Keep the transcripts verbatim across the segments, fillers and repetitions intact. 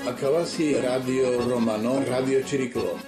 Akavasi Radio Romano, Radio Чирікло.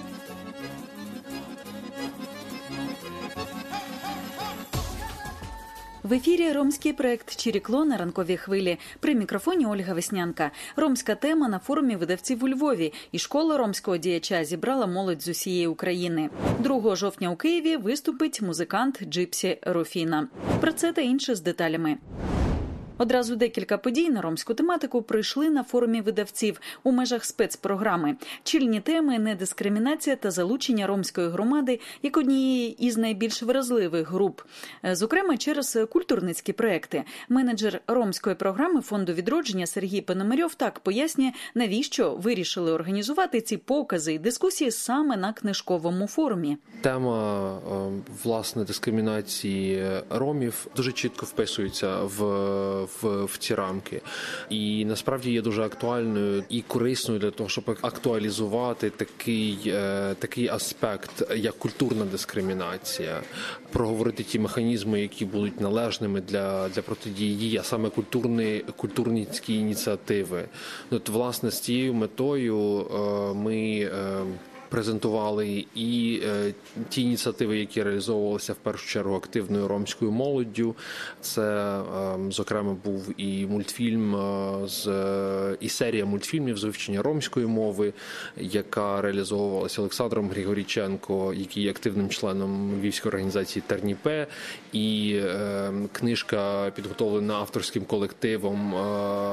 В ефірі ромський проект «Чирікло» на ранковій хвилі. При мікрофоні Ольга Веснянка. Ромська тема на форумі видавців у Львові. І школа ромського діяча зібрала молодь з усієї України. другого жовтня у Києві виступить музикант Джипсі Руфіна. Про це та інше з деталями. Одразу декілька подій на ромську тематику пройшли на форумі видавців у межах спецпрограми. Чільні теми – недискримінація та залучення ромської громади як однієї із найбільш вразливих груп. Зокрема, через культурницькі проекти. Менеджер ромської програми Фонду відродження Сергій Пономарьов так пояснює, навіщо вирішили організувати ці покази і дискусії саме на книжковому форумі. Тема, власне, дискримінації ромів дуже чітко вписується в В, в ці рамки. І насправді є дуже актуальною і корисною для того, щоб актуалізувати такий, е, такий аспект, як культурна дискримінація, проговорити ті механізми, які будуть належними для, для протидії, а саме культурні, культурницькі ініціативи. От, власне, з цією метою е, ми е, презентували і е, ті ініціативи, які реалізовувалися в першу чергу активною ромською молоддю. Це, е, зокрема, був і мультфільм, е, з, е, і серія мультфільмів з вивчення ромської мови, яка реалізовувалася Олександром Григорійченко, який є активним членом львівської організації «Терніпе», і е, книжка, підготовлена авторським колективом е,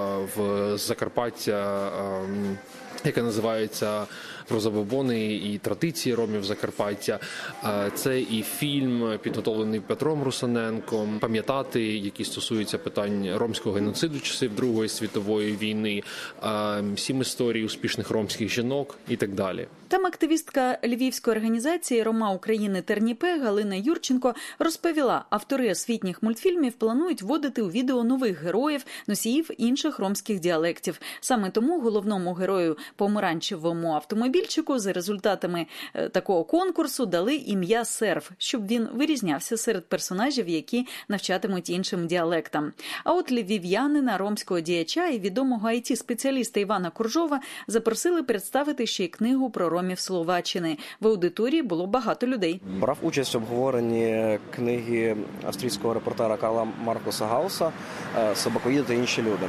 в Закарпаття, е, яка називається «Про забобони і традиції ромів Закарпаття». Це і фільм, підготовлений Петром Русаненком, «Пам'ятати», який стосується питань ромського геноциду часів Другої світової війни, сім історій успішних ромських жінок і так далі. Там активістка львівської організації «Рома України Терніпе» Галина Юрченко розповіла, автори освітніх мультфільмів планують вводити у відео нових героїв, носіїв інших ромських діалектів. Саме тому головному герою помаранчевому автомобільчику за результатами такого конкурсу дали ім'я Серф, щоб він вирізнявся серед персонажів, які навчатимуть іншим діалектам. А от львів'янина, ромського діяча і відомого ай ті-спеціаліста Івана Коржова запросили представити ще й книгу про ромів Словаччини. В аудиторії було багато людей. Брав участь в обговоренні книги австрійського репортера Карла Маркуса Гауса «Собакоїди та інші люди».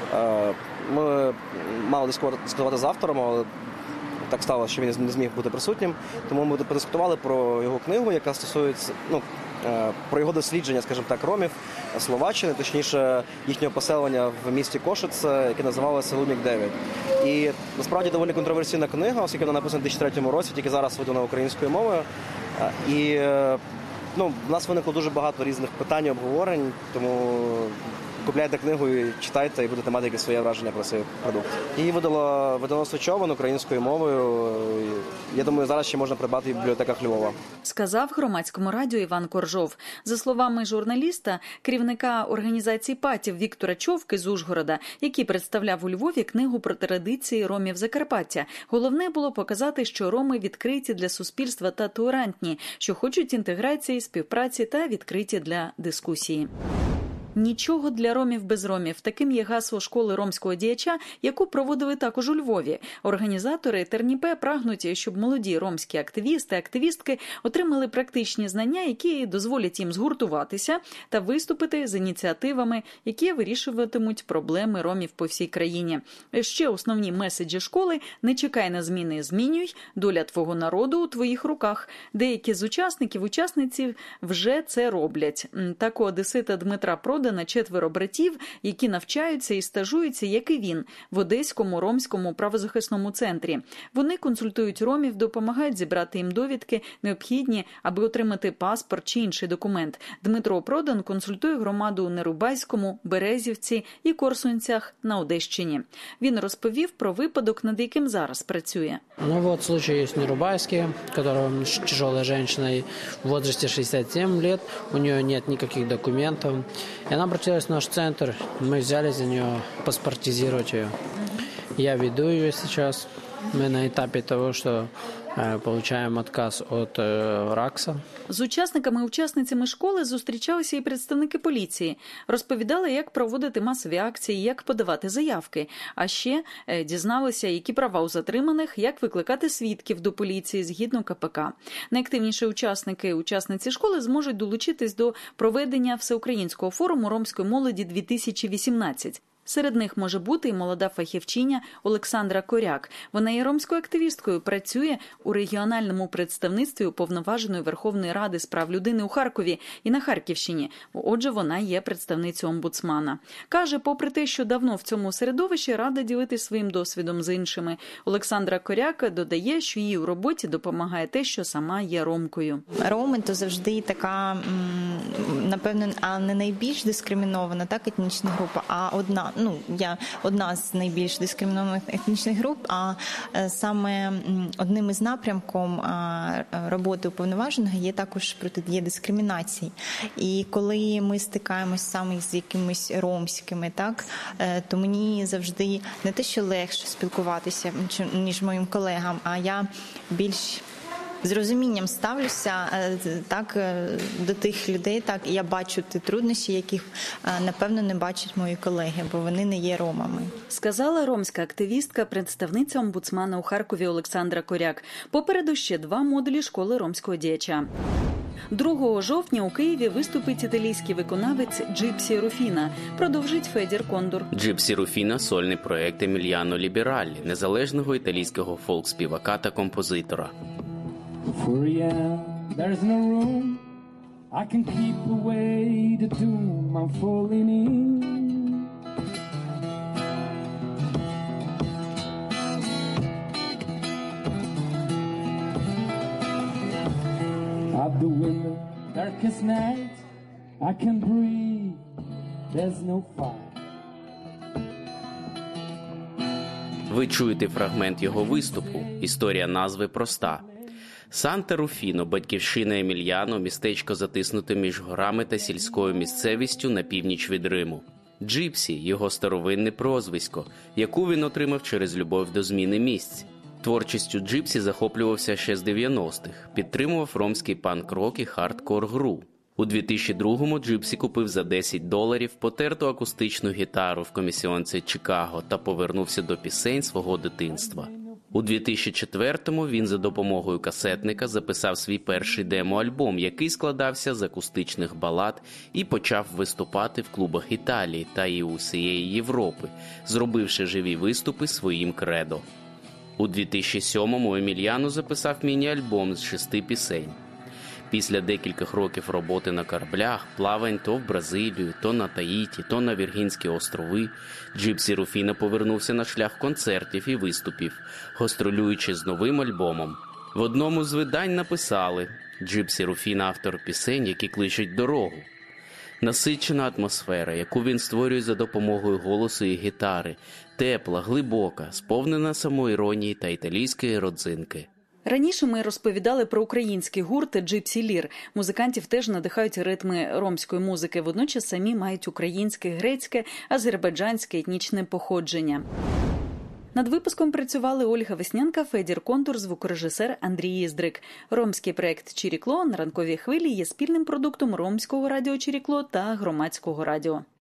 Ми мали дискутувати з автором, але так сталося, що він не зміг бути присутнім. Тому ми подискутували про його книгу, яка стосується, ну, про його дослідження, скажімо так, ромів Словаччини, точніше їхнього поселення в місті Кошице, яке називалося Лумік дев'ять. І насправді доволі контроверсійна книга, оскільки вона написана в дві тисячі третьому році, тільки зараз видана українською мовою. І ну, в нас виникло дуже багато різних питань і обговорень, тому купляйте книгу і читайте, і будете мати якесь своє враження про цей продукт. Її видало видавництво Човен українською мовою. Я думаю, зараз ще можна придбати в бібліотеках Львова. Сказав громадському радіо Іван Коржов. За словами журналіста, керівника організації ПАТів Віктора Човки з Ужгорода, який представляв у Львові книгу про традиції ромів Закарпаття, головне було показати, що роми відкриті для суспільства та толерантні, що хочуть інтеграції, співпраці та відкриті для дискусії. Нічого для ромів без ромів. Таким є гасло школи ромського діяча, яку проводили також у Львові. Організатори Терніпе прагнуть, щоб молоді ромські активісти, активістки отримали практичні знання, які дозволять їм згуртуватися та виступити з ініціативами, які вирішуватимуть проблеми ромів по всій країні. Ще основні меседжі школи – не чекай на зміни, змінюй, доля твого народу у твоїх руках. Деякі з учасників, учасниці вже це роблять. Так у одесита Дмитра Прода на четверо братів, які навчаються і стажуються, як і він, в Одеському ромському правозахисному центрі. Вони консультують ромів, допомагають зібрати їм довідки, необхідні, аби отримати паспорт чи інший документ. Дмитро Продан консультує громаду у Нерубайському, Березівці і Корсунцях на Одещині. Він розповів про випадок, над яким зараз працює. Ну от случай є в Нерубайське, которая тяжелая женщина в возрасте шестьдесят семь лет, у нее нет никаких документов. И она обратилась в наш центр, мы взяли за нее паспортизировать ее. Я веду ее сейчас. Мы на этапе того, что получаем отказ от РАКСа. З учасниками і учасницями школи зустрічалися і представники поліції. Розповідали, як проводити масові акції, як подавати заявки. А ще дізналися, які права у затриманих, як викликати свідків до поліції згідно ка пе ка. Найактивніші учасники і учасниці школи зможуть долучитись до проведення Всеукраїнського форуму ромської молоді дві тисячі вісімнадцять. Серед них може бути і молода фахівчиня Олександра Коряк. Вона є ромською активісткою, працює у регіональному представництві Уповноваженої Верховної Ради з прав людини у Харкові і на Харківщині. Отже, вона є представницею омбудсмана. Каже, попри те, що давно в цьому середовищі, рада ділитися своїм досвідом з іншими. Олександра Коряк додає, що їй у роботі допомагає те, що сама є ромкою. Роми – то завжди така, напевно, а не найбільш дискримінована так етнічна група, а одна. Ну, я одна з найбільш дискримінованих етнічних груп, а саме одним із напрямком роботи уповноваженого є також протидія дискримінації. І коли ми стикаємось саме з якимись ромськими, так, то мені завжди не те, що легше спілкуватися, ніж моїм колегам, а я більш з розумінням ставлюся так до тих людей, так і я бачу ті труднощі, яких напевно не бачать мої колеги, бо вони не є ромами. Сказала ромська активістка, представниця омбудсмана у Харкові Олександра Коряк. Попереду ще два модулі школи ромського діяча. другого жовтня у Києві виступить італійський виконавець Джипсі Руфіна. Продовжить Федір Кондур. Джипсі Руфіна – сольний проєкт Емільяно Лібераллі, незалежного італійського фолк-співака та композитора. For yeah, there's no room I can keep away the doom I'm falling in. Out the window, darkest night, I can breathe, there's no fire. Ви чуєте фрагмент його виступу. Історія назви проста. Санта-Руфіно, батьківщина Емільяно, містечко затиснуте між горами та сільською місцевістю на північ від Риму. Джипсі – його старовинне прозвисько, яку він отримав через любов до зміни місць. Творчістю Джипсі захоплювався ще з дев'яностих, підтримував ромський панк-рок і хардкор-гру. У дві тисячі другому Джипсі купив за десять доларів потерту акустичну гітару в комісіонці Чикаго та повернувся до пісень свого дитинства. У дві тисячі четвертому він за допомогою касетника записав свій перший демо-альбом, який складався з акустичних балад, і почав виступати в клубах Італії та і усієї Європи, зробивши живі виступи своїм кредо. У дві тисячі сьомому Емільяно записав міні-альбом з шести пісень. Після декількох років роботи на кораблях, плавань то в Бразилію, то на Таїті, то на Віргінські острови, Джипсі Руфіна повернувся на шлях концертів і виступів, гастролюючи з новим альбомом. В одному з видань написали: «Джипсі Руфіна – автор пісень, які кличуть дорогу». Насичена атмосфера, яку він створює за допомогою голосу і гітари, тепла, глибока, сповнена самоіронії та італійської родзинки. Раніше ми розповідали про український гурт «Джипсі Лір». Музикантів теж надихають ритми ромської музики, водночас самі мають українське, грецьке, азербайджанське етнічне походження. Над випуском працювали Ольга Веснянка, Федір Кондур, звукорежисер Андрій Їздрик. Ромський проект «Чирікло» на ранковій хвилі є спільним продуктом Ромського радіо «Чирікло» та Громадського радіо.